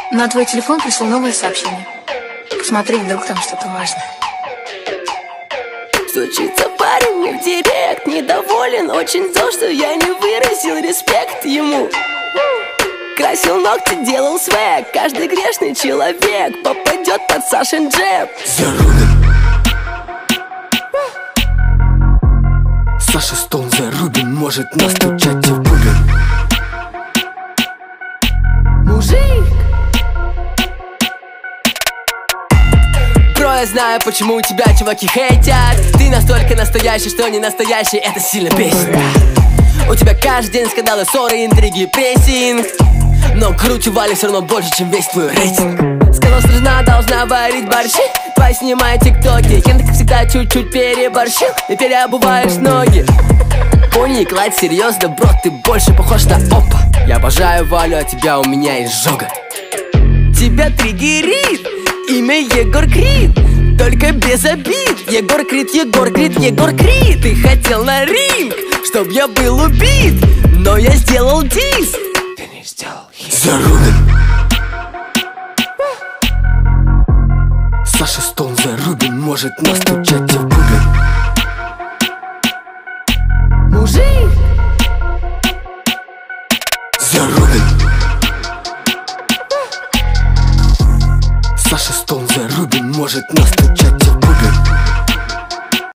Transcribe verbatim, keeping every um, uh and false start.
На твой телефон пришло новое сообщение. Посмотри, вдруг там что-то важное. Стучится парень мне в директ, недоволен очень то, что я не выразил респект ему. Красил ногти, делал свэг, каждый грешный человек попадет под Сашин джеб. Зарубин. Саша Стоун Зарубин может настучать в бубен. Мужик. Бро, я знаю, почему тебя чуваки хейтят. Ты настолько настоящий, что не настоящий, это сильно бесит. У тебя каждый день скандалы, ссоры, интриги, прессинг. Но круче Вали все равно больше, чем весь твой рейтинг. Сказал, что жена должна варить борщи, твои снимай тиктоки. Кем ты, как всегда, чуть-чуть переборщил и переобуваешь ноги. Пони, кладь, серьезно, бро, ты больше похож на опа. Я обожаю Валю, а тебя у меня изжога. Тебя триггерит имя Егор Крид, только без обид. Егор Крид, Егор Крид, Егор Крид. Ты хотел на ринг, чтоб я был убит, но я сделал дис. Ты не сделал хит. Зарубин. Саша Стоун Зарубин может настучать в бубен. Мужик. Зарубин. Саша Стоун Зарубин может настучать.